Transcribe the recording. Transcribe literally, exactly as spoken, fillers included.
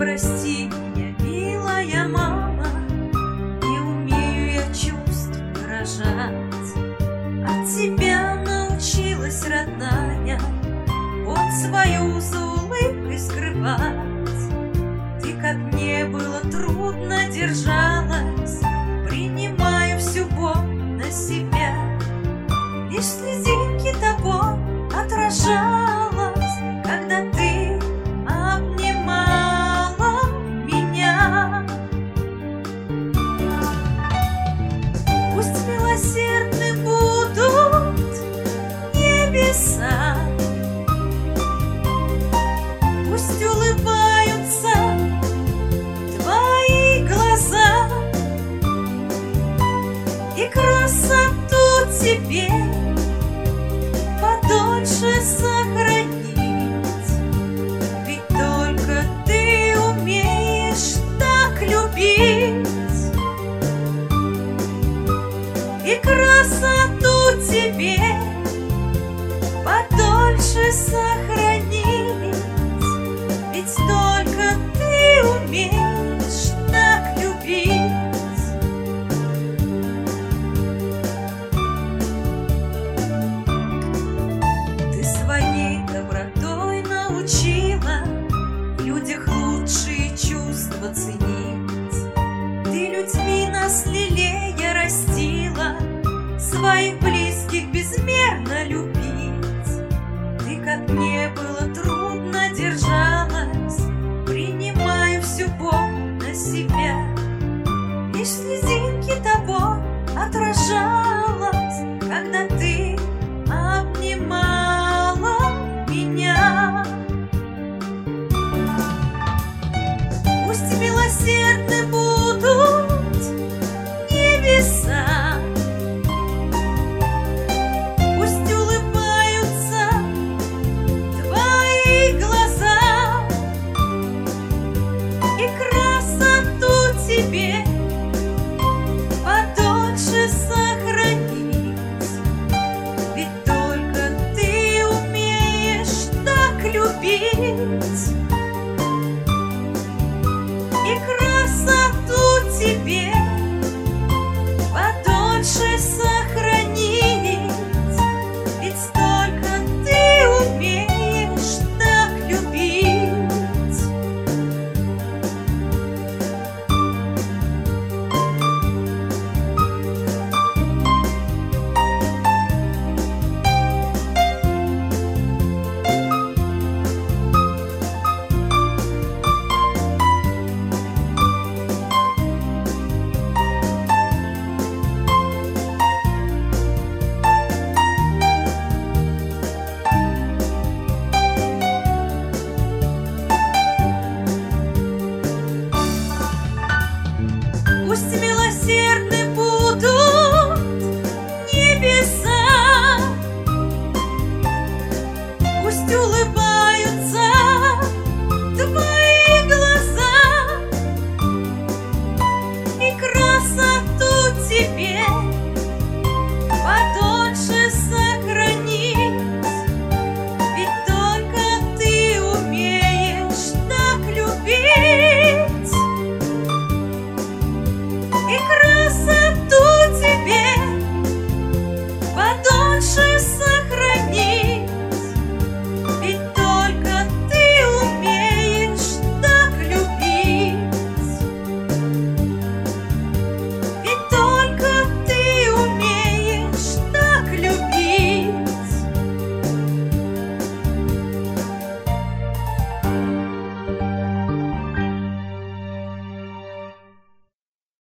прости меня, милая мама, не умею я чувств выражать. От тебя научилась, родная, вот свою за улыбкой скрывать. Ты, как мне было трудно, держалась, принимаю всю боль на себя. Лишь слезинки того отражалась, когда ты обнимала меня. Пусть милосердны будут небеса, пусть улыбаются твои глаза, и красоту тебе подольше сохранить. Ведь только ты умеешь так любить, и красоту тебе подольше сохранить. Ведь только ты умеешь так любить. Своей добротой научила в людях лучшие чувства ценить. Ты людьми нас лелея растила, своих близких безмерно любить. Ты, как мне